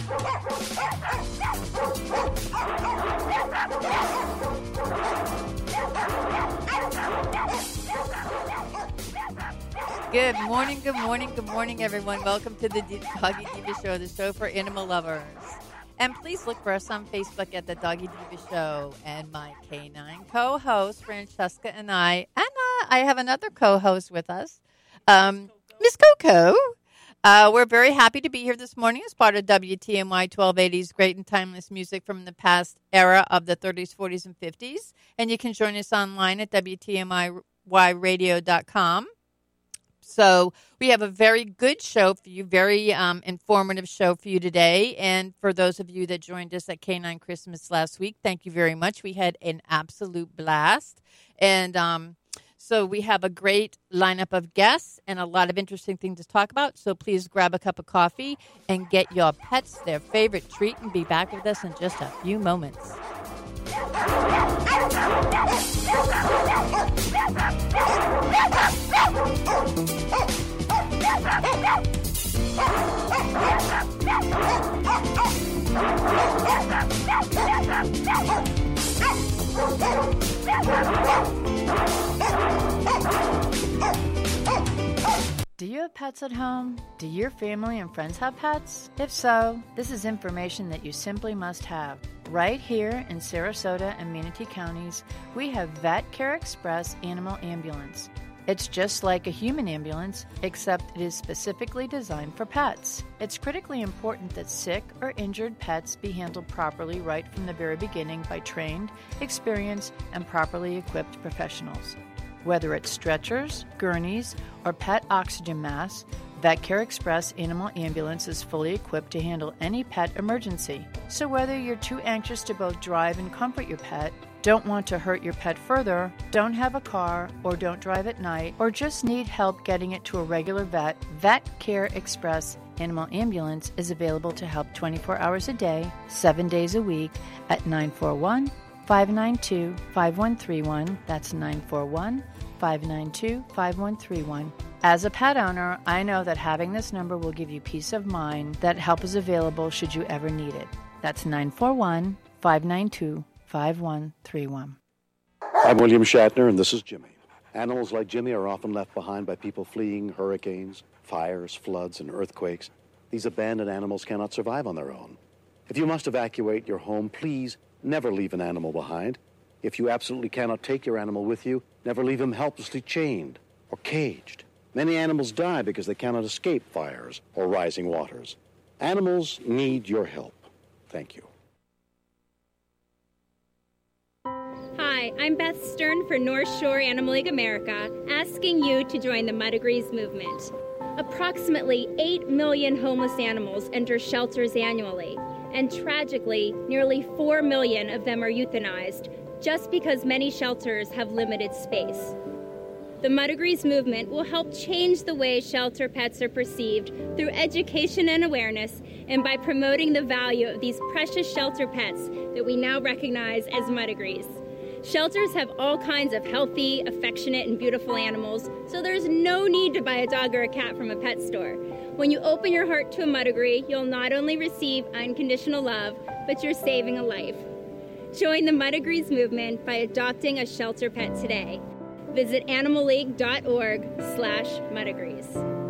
Good morning, good morning, good morning, everyone. Welcome to the Doggy Diva Show, the show for animal lovers. And please look for us on Facebook at the Doggy Diva Show. And my canine co-host, Francesca, and I have another co-host with us, Miss Coco. We're very happy to be here this morning as part of WTMY 1280's great and timeless music from the past era of the 30s, 40s, and 50s. And you can join us online at WTMYradio.com. So we have a very good show for you, very informative show for you today. And for those of you that joined us at Canine Christmas last week, thank you very much. We had an absolute blast. And so we have a great lineup of guests and a lot of interesting things to talk about. So please grab a cup of coffee and get your pets their favorite treat and be back with us in just a few moments. Do you have pets at home? Do your family and friends have pets? If so, this is information that you simply must have. Right here in Sarasota and Manatee counties, we have Vet Care Express Animal Ambulance. It's just like a human ambulance, except it is specifically designed for pets. It's critically important that sick or injured pets be handled properly right from the very beginning by trained, experienced, and properly equipped professionals. Whether it's stretchers, gurneys, or pet oxygen masks, Vet Care Express Animal Ambulance is fully equipped to handle any pet emergency. So whether you're too anxious to both drive and comfort your pet, don't want to hurt your pet further, don't have a car, or don't drive at night, or just need help getting it to a regular vet, Vet Care Express Animal Ambulance is available to help 24 hours a day, 7 days a week at 941-592-5131. That's 941-592-5131. As a pet owner, I know that having this number will give you peace of mind that help is available should you ever need it. That's 941-592-5131. I'm William Shatner, and this is Jimmy. Animals like Jimmy are often left behind by people fleeing hurricanes, fires, floods, and earthquakes. These abandoned animals cannot survive on their own. If you must evacuate your home, please never leave an animal behind. If you absolutely cannot take your animal with you, never leave him helplessly chained or caged. Many animals die because they cannot escape fires or rising waters. Animals need your help. Thank you. Hi, I'm Beth Stern for North Shore Animal League America, asking you to join the Mudagrees movement. Approximately 8 million homeless animals enter shelters annually, and tragically, nearly 4 million of them are euthanized just because many shelters have limited space. The Mudagrees movement will help change the way shelter pets are perceived through education and awareness, and by promoting the value of these precious shelter pets that we now recognize as Mudagrees. Shelters have all kinds of healthy, affectionate, and beautiful animals, so there's no need to buy a dog or a cat from a pet store. When you open your heart to a Mudagree, you'll not only receive unconditional love, but you're saving a life. Join the Mudagrees movement by adopting a shelter pet today. Visit animalleague.org/Mudagrees.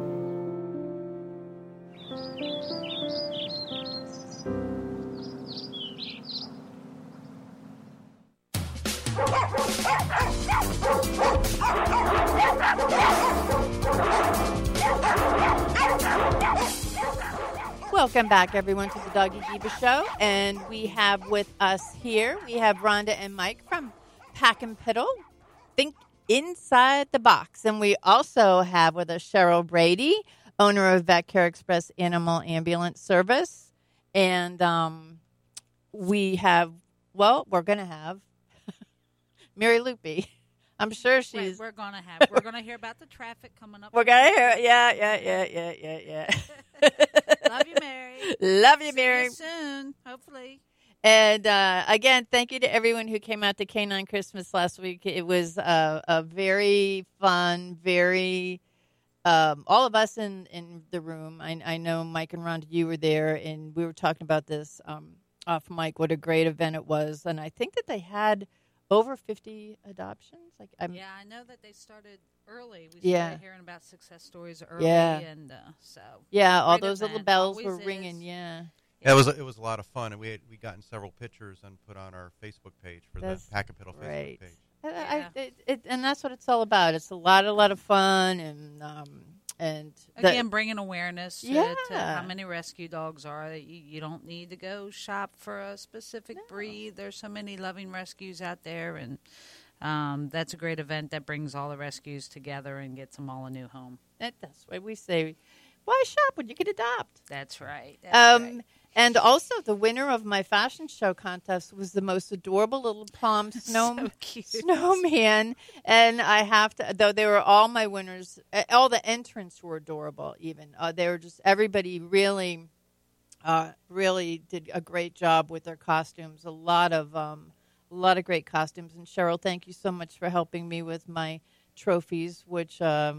Welcome back, everyone, to the Doggy Diva Show. And we have with us here, we have Rhonda and Mike from Pack and Piddle. Think Inside the Box. And we also have with us Cheryl Brady, owner of Vet Care Express Animal Ambulance Service. And we're going to have Mary Loopy. I'm sure she's... We're going to hear about the traffic coming up. We're going to hear... Yeah. Love you, Mary. Love you, Mary. See you soon, hopefully. And again, thank you to everyone who came out to Canine Christmas last week. It was a very fun, very all of us in the room, I know Mike and Rhonda, you were there, and we were talking about this off mic, what a great event it was. And I think that they had over 50 adoptions. I know that they started early. We Yeah. started hearing about success stories early. Yeah. And so. Yeah, all great those little event. bells Always were is. ringing, yeah. Yeah, it was a lot of fun, and we gotten several pictures and put on our Facebook page for That's the Pack and Piddle great. Facebook page. And that's what it's all about. It's a lot of fun, and Again, bringing awareness to Yeah. how many rescue dogs are. That you don't need to go shop for a specific breed. There's so many loving rescues out there, and that's a great event that brings all the rescues together and gets them all a new home. that's why we say, why shop when you can adopt? That's right. That's right. And also, the winner of my fashion show contest was the most adorable little palm So cute. snowman. And I have to, though they were all my winners, all the entrants were adorable even. They were just, everybody really did a great job with their costumes. A lot of great costumes. And Cheryl, thank you so much for helping me with my trophies, which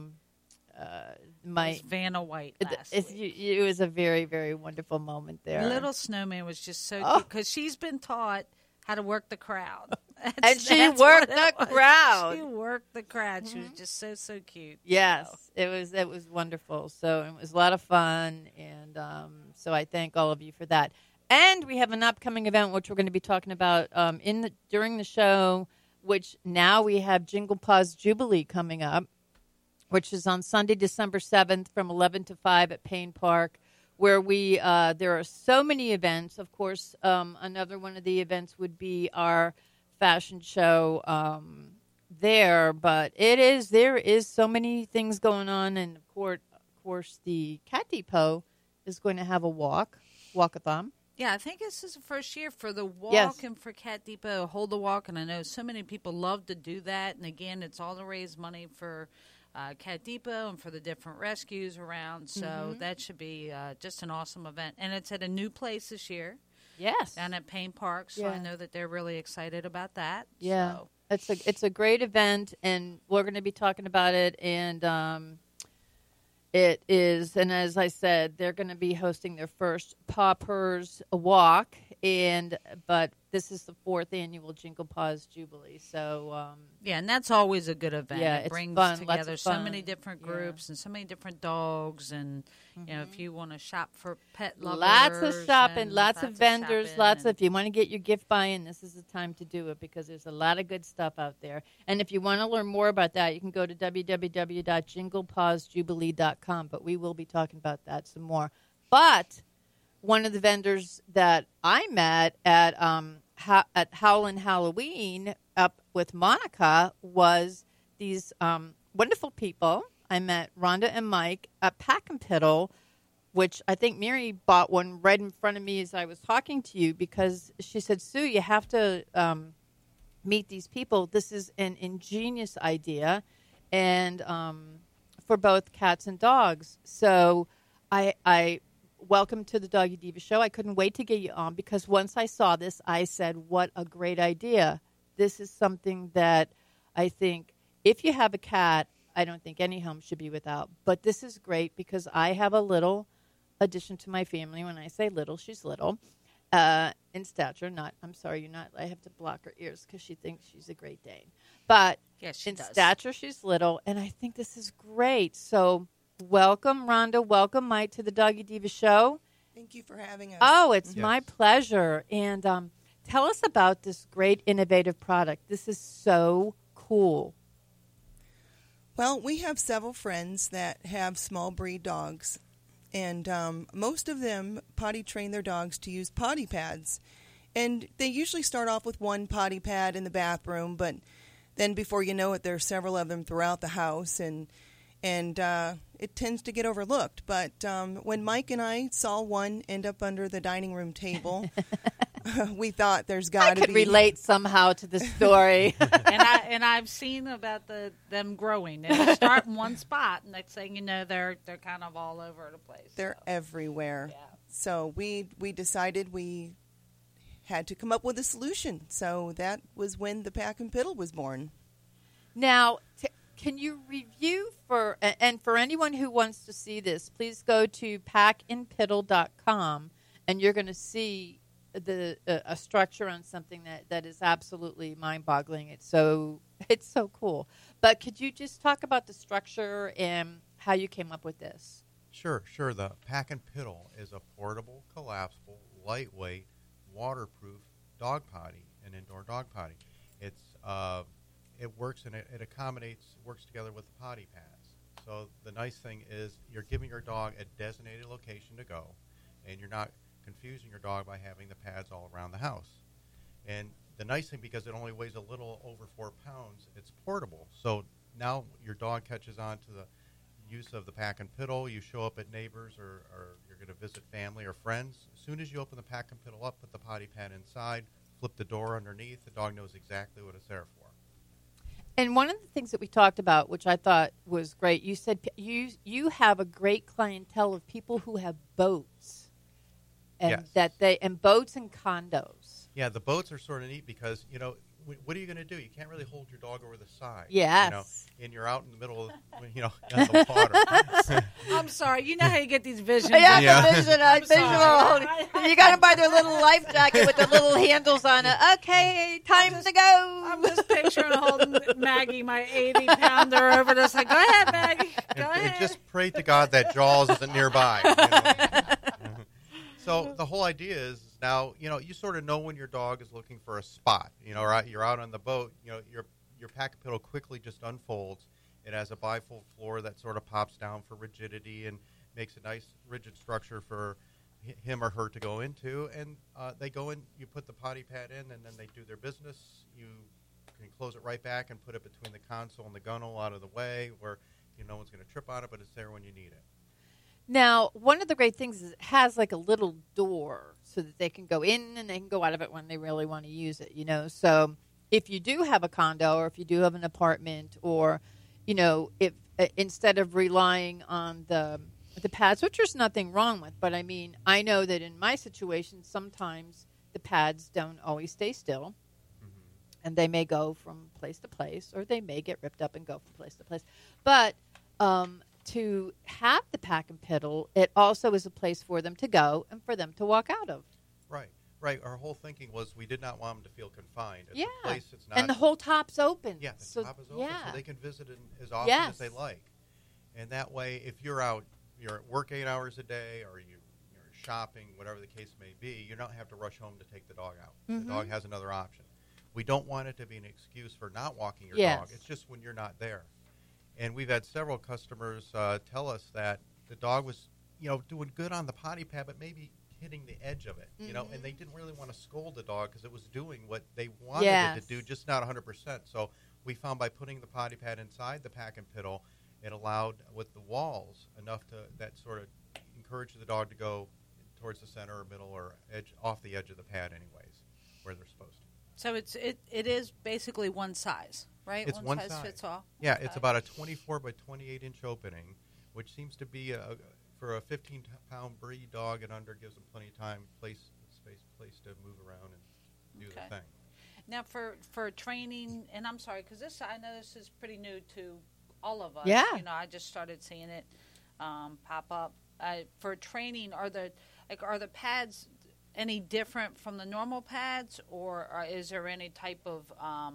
It was Vanna White last week. it was a very, very wonderful moment there. Little Snowman was just so cute because she's been taught how to work the crowd. And she That's worked what it the was. crowd. She worked the crowd. She was just so cute. Yes, So. it was wonderful. So it was a lot of fun, and so I thank all of you for that. And we have an upcoming event which we're going to be talking about during the show, which now we have Jingle Paws Jubilee coming up, which is on Sunday, December 7th from 11 to 5 at Payne Park, where there are so many events. Of course, another one of the events would be our fashion show there, but there is so many things going on, and of course the Cat Depot is going to have a walkathon. Yeah, I think this is the first year for the walk Yes. and for Cat Depot, Hold the Walk, and I know so many people love to do that. And again, it's all to raise money for Cat Depot and for the different rescues around. So that should be just an awesome event. And it's at a new place this year. Yes. Down at Payne Park, so I know that they're really excited about that. Yeah. So. It's a great event, and we're going to be talking about it, and it is, and as I said, they're going to be hosting their first Paupers Walk, but this is the 4th annual Jingle Paws Jubilee, so yeah, and that's always a good event. Yeah, it it's brings fun, lots together of so fun. many different groups and so many different dogs, and you know, if you want to shop for pet lovers, lots of shopping, and lots of vendors, shopping, if you want to get your gift buy-in, this is the time to do it because there's a lot of good stuff out there. And if you want to learn more about that, you can go to www.jinglepawsjubilee.com, but we will be talking about that some more. But one of the vendors that I met at Howlin' Halloween up with Monica was these wonderful people. I met Rhonda and Mike at Pack and Piddle, which I think Mary bought one right in front of me as I was talking to you because she said, Sue, you have to meet these people. This is an ingenious idea and for both cats and dogs. So I welcome to the Doggy Diva Show. I couldn't wait to get you on because once I saw this, I said, what a great idea. This is something that I think if you have a cat, I don't think any home should be without. But this is great because I have a little addition to my family. When I say little, she's little in stature. I'm sorry, you're not. I have to block her ears because she thinks she's a Great Dane. But yes, she in does. stature, she's little, and I think this is great. So welcome, Rhonda. Welcome, Mike, to the Doggy Diva Show. Thank you for having us. Oh, it's Yes. my pleasure. And tell us about this great, innovative product. This is so cool. Well, we have several friends that have small breed dogs, and most of them potty train their dogs to use potty pads. And they usually start off with one potty pad in the bathroom, but then before you know it, there are several of them throughout the house, and it tends to get overlooked. But when Mike and I saw one end up under the dining room table, we thought there's got to be... I could relate somehow to the story. and I've seen about them growing. They start in one spot, and next thing you know, they're kind of all over the place. They're so. everywhere. Yeah. So we decided we had to come up with a solution. So that was when the Pack and Piddle was born. Now, can you review and for anyone who wants to see this, please go to packandpiddle.com and you're going to see a structure on something that is absolutely mind-boggling. It's so cool. But could you just talk about the structure and how you came up with this? Sure. The Pack and Piddle is a portable, collapsible, lightweight, waterproof dog potty, an indoor dog potty. It works and it works together with the potty pads. So the nice thing is you're giving your dog a designated location to go, and you're not confusing your dog by having the pads all around the house. And the nice thing, because it only weighs a little over 4 pounds, it's portable. So now your dog catches on to the use of the Pack and Piddle. You show up at neighbors or you're going to visit family or friends. As soon as you open the Pack and Piddle up, put the potty pad inside, flip the door underneath, the dog knows exactly what it's there for. And one of the things that we talked about, which I thought was great, you said you have a great clientele of people who have boats, and yes. and boats and condos. Yeah, the boats are sort of neat because what are you going to do? You can't really hold your dog over the side. Yes. And you're out in the middle of in the water. I'm sorry. You know how you get these visions. Yeah. The visual. You got to buy their little life jacket with the little handles on it. Okay, time to go. I'm just picturing holding Maggie, my 80-pounder, over this. Like, go ahead, Maggie. Go ahead. And just pray to God that Jaws isn't nearby. So the whole idea is now, you sort of know when your dog is looking for a spot. Right? You're out on the boat. Your Pack and Piddle quickly just unfolds. It has a bifold floor that sort of pops down for rigidity and makes a nice rigid structure for him or her to go into. And they go in, you put the potty pad in, and then they do their business. You can close it right back and put it between the console and the gunnel out of the way where no one's going to trip on it, but it's there when you need it. Now, one of the great things is it has like a little door so that they can go in and they can go out of it when they really want to use it, So if you do have a condo or if you do have an apartment or, if instead of relying on the pads, which there's nothing wrong with, but I mean, I know that in my situation, sometimes the pads don't always stay still. And they may go from place to place or they may get ripped up and go from place to place. But to have the Pack and Piddle, it also is a place for them to go and for them to walk out of. Right. Our whole thinking was we did not want them to feel confined. It's a place it's not. And the whole top's open. Yeah, the top is open, so they can visit it as often as they like. And that way, if you're out, you're at work 8 hours a day, or you're shopping, whatever the case may be, you don't have to rush home to take the dog out. The dog has another option. We don't want it to be an excuse for not walking your dog. It's just when you're not there. And we've had several customers tell us that the dog was, doing good on the potty pad, but maybe hitting the edge of it, and they didn't really want to scold the dog because it was doing what they wanted it to do, just not 100%. So we found by putting the potty pad inside the Pack and Piddle, it allowed with the walls enough that sort of encouraged the dog to go towards the center or middle or off the edge of the pad anyways, where they're supposed to. So it is basically one size, right? It's one size fits all. Yeah, it's about a 24 by 28 inch opening, which seems to be for a 15-pound breed dog and under, gives them plenty of time, place to move around and do their thing. Now for training, and I'm sorry because I know this is pretty new to all of us. Yeah. I just started seeing it pop up. For training, are the pads any different from the normal pads, or is there any type of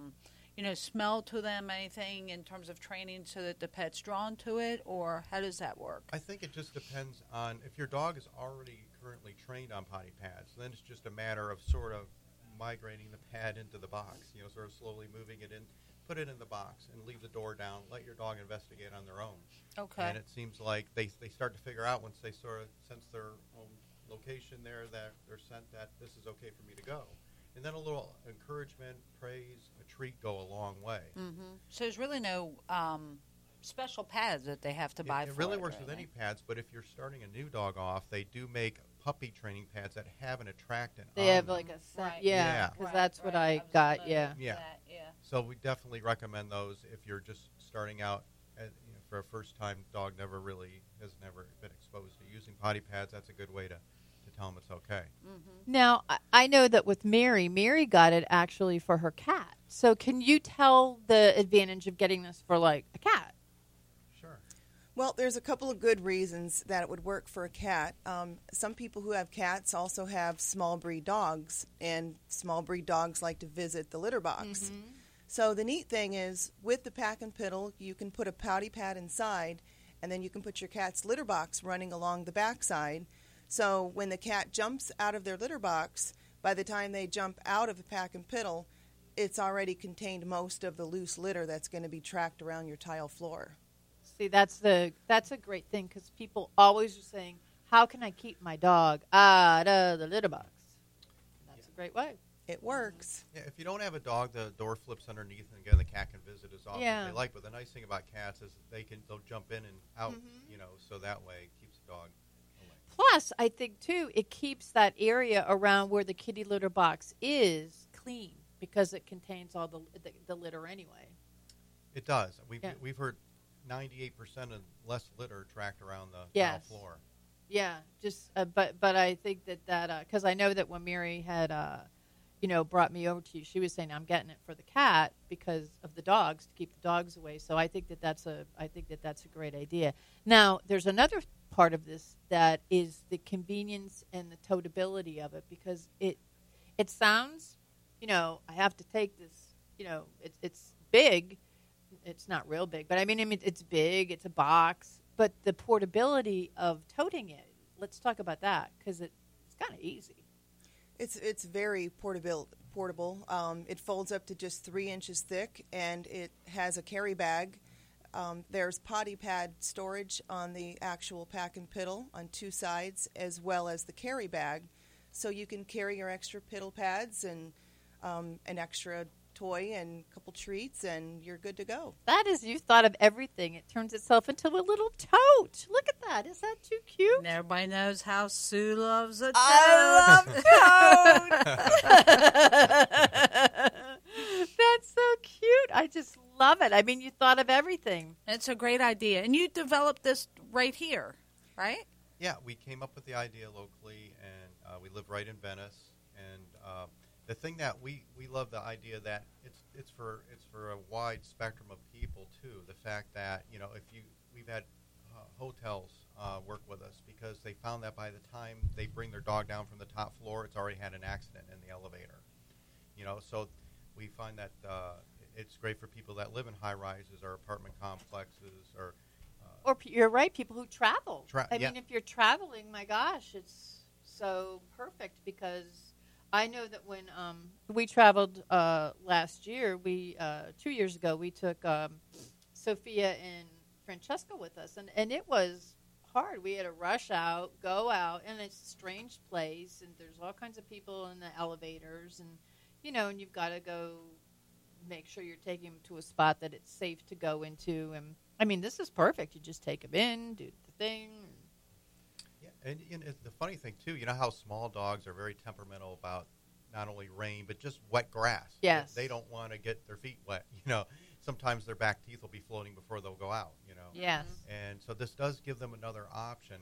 smell to them, anything in terms of training so that the pet's drawn to it, or how does that work? I think it just depends on if your dog is already currently trained on potty pads, then it's just a matter of sort of migrating the pad into the box, sort of slowly moving it in, put it in the box and leave the door down, let your dog investigate on their own. Okay. And it seems like they start to figure out once they sort of sense their own location there that they're sent that this is okay for me to go. And then a little encouragement, praise, a treat go a long way. Mm-hmm. So there's really no special pads that they have to buy for it. It really works with any pads, but if you're starting a new dog off, they do make puppy training pads that have an attractant They have like a set, because that's what I got, Yeah. So we definitely recommend those if you're just starting out for a first-time dog, has never been exposed to using potty pads. That's a good way to tell them it's okay. Mm-hmm. Now, I know that with Mary got it actually for her cat. So can you tell the advantage of getting this for, like, a cat? Sure. Well, there's a couple of good reasons that it would work for a cat. Some people who have cats also have small breed dogs, and small breed dogs like to visit the litter box. Mm-hmm. So the neat thing is, with the Pack and Piddle, you can put a potty pad inside, and then you can put your cat's litter box running along the backside. So when the cat jumps out of their litter box, by the time they jump out of the Pack and Piddle, it's already contained most of the loose litter that's going to be tracked around your tile floor. See, that's a great thing, because people always are saying, how can I keep my dog out of the litter box? That's a great way. It works. Yeah, if you don't have a dog, the door flips underneath, and again, the cat can visit as often as they like. But the nice thing about cats is they'll jump in and out, so that way it keeps the dog away. Plus, I think too, it keeps that area around where the kitty litter box is clean, because it contains all the litter anyway. It does. We've heard 98% of less litter tracked around the tile floor. Yeah, just but I think that because I know that when Mary had brought me over to you, she was saying, I'm getting it for the cat because of the dogs, to keep the dogs away. So I think that's a great idea. Now, there's another part of this that is the convenience and the toteability of it, because it sounds, I have to take this, it's big. It's not real big, but I mean it's big. It's a box, but the portability of toting it. Let's talk about that, because it's kind of easy. It's very portable. It folds up to just 3 inches thick, and it has a carry bag. There's potty pad storage on the actual Pack and Piddle on 2 sides, as well as the carry bag. So you can carry your extra piddle pads and an extra toy and a couple treats, and you're good to go. That is, you thought of everything. It turns itself into a little tote. Look at that. Is that too cute? And everybody knows how Sue loves a tote. I love tote. That's so cute. I just love it. I mean, you thought of everything. It's a great idea. And you developed this right here, right? Yeah, we came up with the idea locally, and we live right in Venice. And the thing that we love the idea that it's for a wide spectrum of people too. The fact that we've had hotels work with us, because they found that by the time they bring their dog down from the top floor, it's already had an accident in the elevator. So we find that it's great for people that live in high rises or apartment complexes or you're right, people who travel. I mean, if you're traveling, my gosh, it's so perfect, because I know that when we traveled last year, 2 years ago, we took Sophia and Francesca with us, and it was hard. We had to rush out, go out, and it's a strange place, and there's all kinds of people in the elevators, and and you've got to go make sure you're taking them to a spot that it's safe to go into. And I mean, this is perfect. You just take them in, do the thing. And the funny thing, too, how small dogs are very temperamental about not only rain, but just wet grass. Yes. They don't want to get their feet wet. Sometimes their back teeth will be floating before they'll go out, Yes. And so this does give them another option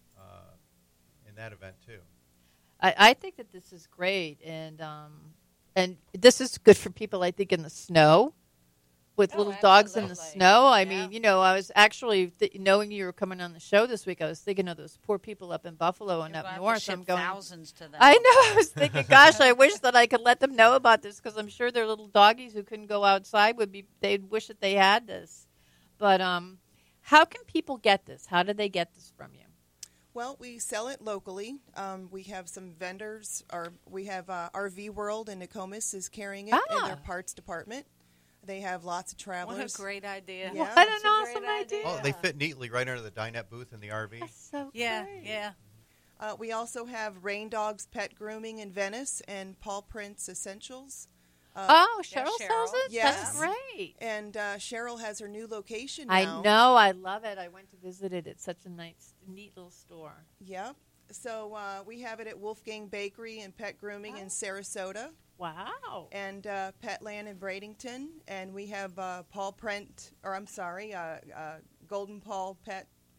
in that event, too. I think that this is great. And this is good for people, I think, in the snow. With little dogs in the snow. I mean, I was actually, knowing you were coming on the show this week, I was thinking of those poor people up in Buffalo and up north. I'm going thousands to them. I know. I was thinking, gosh, I wish that I could let them know about this, because I'm sure their little doggies who couldn't go outside they'd wish that they had this. But how can people get this? How do they get this from you? Well, we sell it locally. We have some vendors, we have RV World in Nokomis is carrying it in their parts department. They have lots of travelers. What a great idea. Yeah. What an awesome idea. Oh, they fit neatly right under the dinette booth in the RV. That's so great. Yeah. We also have Rain Dogs Pet Grooming in Venice and Paw Prints Essentials. Cheryl sells it? Yes. That's great. And Cheryl has her new location now. I know. I love it. I went to visit it. It's such a neat little store. Yep. So we have it at Wolfgang Bakery and Pet Grooming in Sarasota. Wow. And Petland in Bradenton. And we have Golden Paw Pet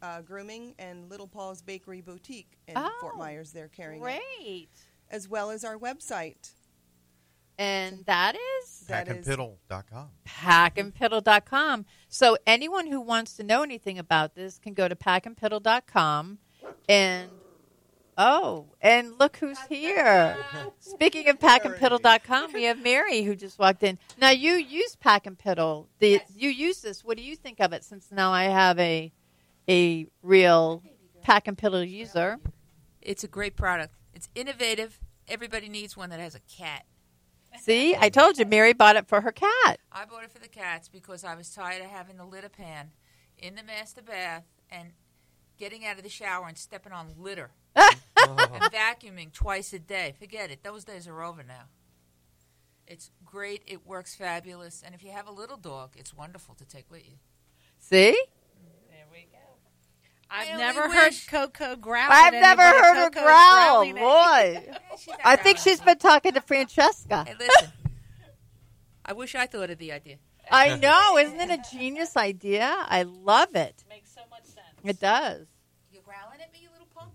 Grooming and Little Paul's Bakery Boutique in Fort Myers. They're carrying it. Great. As well as our website. And that is? Packandpiddle.com. Packandpiddle.com. So anyone who wants to know anything about this can go to packandpiddle.com. And, and look who's here. Speaking of packandpiddle.com, we have Mary who just walked in. Now, you use Pack and Piddle. You use this. What do you think of it, since now I have a real Pack and Piddle user? It's a great product. It's innovative. Everybody needs one that has a cat. See, I told you, Mary bought it for her cat. I bought it for the cats because I was tired of having the litter pan in the master bath and getting out of the shower and stepping on litter and vacuuming twice a day. Forget it. Those days are over now. It's great. It works fabulous. And if you have a little dog, it's wonderful to take with you. See? There we go. I've never heard Coco growl. I've never heard her growl. Boy. I think she's been talking to Francesca. Hey, listen. I wish I thought of the idea. I know. Isn't it a genius idea? I love it. Makes so much sense. It does. You're growling at me, you little punk?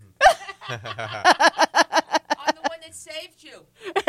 I'm the one that saved you. I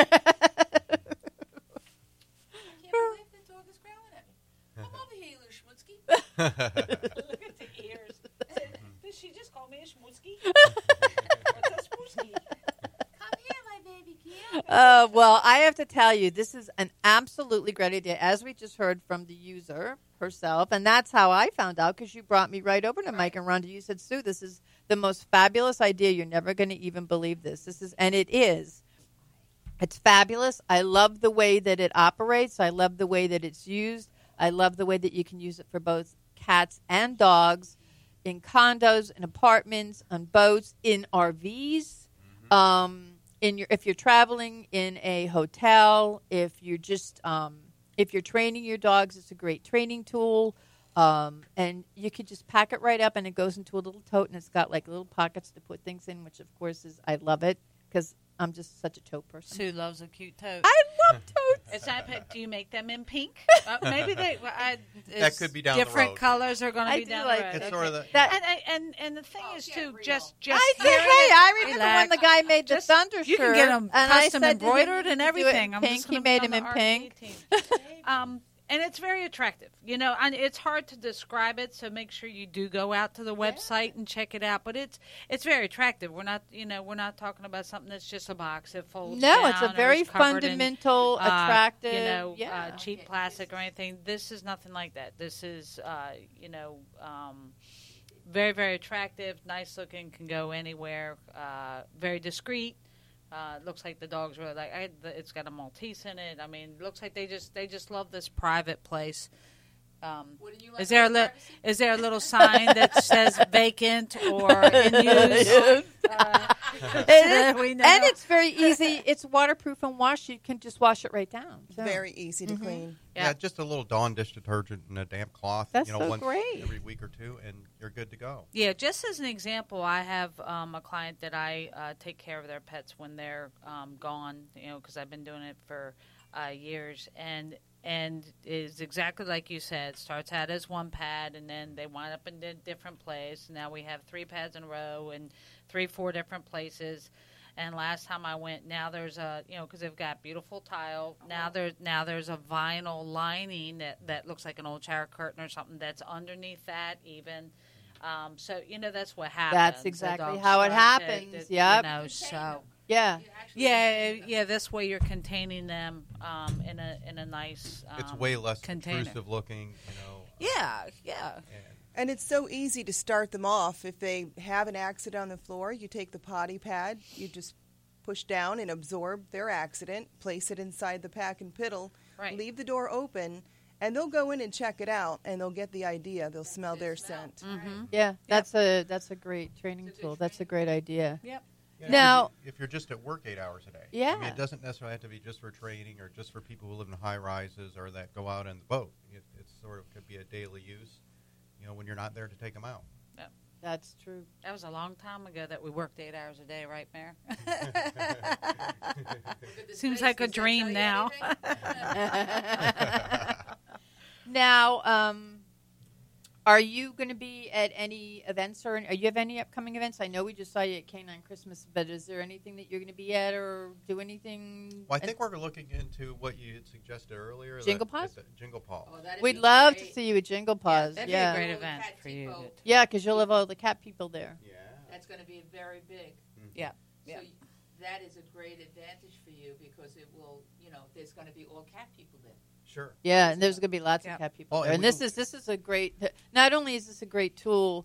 can't believe the dog is growling at me. Come over here, you little schmutzky. Look at the ears. Did she just call me a schmutzky? What's a schmutzky? Come here, my baby kid. Well, I have to tell you, this is an absolutely great idea, as we just heard from the user herself. And that's how I found out, because you brought me right over to Mike and Rhonda. You said, Sue, this is the most fabulous idea. You're never going to even believe this. And it is. It's fabulous. I love the way that it operates. I love the way that it's used. I love the way that you can use it for both cats and dogs, in condos, in apartments, on boats, in RVs, if you're traveling in a hotel, if you're just if you're training your dogs, it's a great training tool. And you could just pack it right up, and it goes into a little tote, and it's got like little pockets to put things in, which of course I love it, because I'm just such a tote person. Sue loves a cute tote. I love totes. Is that, do you make them in pink? Maybe that could be down the road. Different colors are going to be down the road. It's sort of the, and the thing is too, just I said, hey, I remember when the guy made the thunder shirt. You can get them custom embroidered and everything. I'm pink. He made them in pink. And it's very attractive, and it's hard to describe it. So make sure you do go out to the website and check it out. But it's very attractive. We're not talking about something that's just a box that folds down. No, it's a very fundamental, attractive, cheap plastic or anything. This is nothing like that. This is, very, very attractive, nice looking, can go anywhere, very discreet. Looks like the dogs really like. It's got a Maltese in it. I mean, looks like they just love this private place. Is there a little sign that says vacant or in use? And it's very easy. It's waterproof and wash. You can just wash it right down. So. Very easy to clean. Yeah, just a little Dawn dish detergent and a damp cloth. That's once great. Every week or two, and you're good to go. Yeah, just as an example, I have a client that I take care of their pets when they're gone. Because I've been doing it for years, and is exactly like you said. Starts out as one pad, and then they wind up in a different place. Now we have 3 pads in a row and 3-4 different places. And last time I went, now there's because they've got beautiful tile. Now there's a vinyl lining that looks like an old shower curtain or something that's underneath that even. So that's what happens. That's exactly how it happens. Yep. So. Yeah. Yeah. This way you're containing them in a nice it's way less container. Intrusive looking, Yeah. And it's so easy to start them off. If they have an accident on the floor, you take the potty pad, you just push down and absorb their accident, place it inside the Pack and Piddle, leave the door open, and they'll go in and check it out, and they'll get the idea. They'll smell their scent. Mm-hmm. Yeah, that's a great training tool. That's a great idea. Yep. Yeah, now, if you're just at work 8 hours a day, yeah. I mean, it doesn't necessarily have to be just for training or just for people who live in high rises or that go out on the boat. It sort of could be a daily use, when you're not there to take them out. Yeah. That's true. That was a long time ago that we worked 8 hours a day, right, Mayor? Seems like a dream now. Now, Are you going to be at any events, or are you have any upcoming events? I know we just saw you at Canine Christmas, but is there anything that you're going to be at or do anything? Well, I think we're looking into what you had suggested earlier. Jingle Paws? Jingle Paws. Oh, that'd We'd be love great. to see you at Jingle Paws. That'd Yeah, be a great All the event cat for you. people. yeah, because you'll have all the cat people there. Yeah. That's going to be very big. Yeah. So that is a great advantage for you because it will, there's going to be all cat people there. Sure. Yeah, and there's going to be lots of cat people Oh, there. and And we this is a great. Not only is this a great tool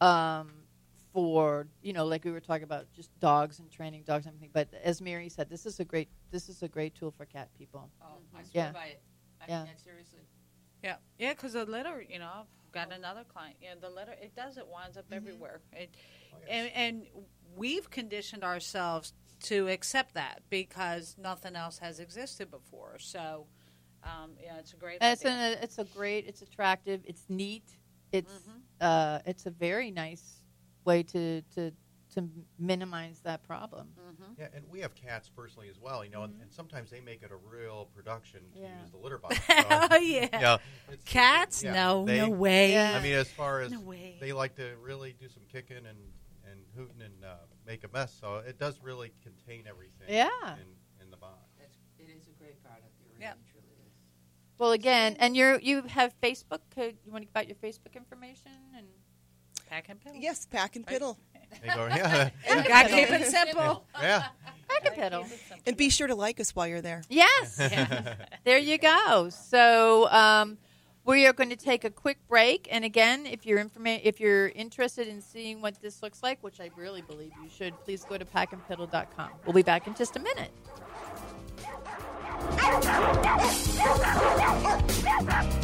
for like we were talking about, just dogs and training dogs and everything, but as Mary said, this is a great tool for cat people. Oh, I swear by it. I mean that seriously. Yeah, because the litter, I've got another client. The litter, it winds up everywhere. And we've conditioned ourselves to accept that because nothing else has existed before. So, it's a great idea. It's attractive, it's neat, it's a very nice way to minimize that problem. Yeah, and we have cats personally as well, and sometimes they make it a real production to use the litter box. Oh, yeah. Cats? No way. Yeah. I mean, as far as No way. they like to really do some kicking and hooting and make a mess, so it does really contain everything in the box. It is a great product. It really, truly is. Well, again, and you have Facebook. You want to give out your Facebook information and Pack and Piddle. Yes, Pack and Piddle. They go, yeah. You got to keep it simple. Yeah. Pack and Piddle. And be sure to like us while you're there. Yes. There you go. So we are going to take a quick break. And again, if you're interested in seeing what this looks like, which I really believe you should, please go to packandpiddle.com. We'll be back in just a minute.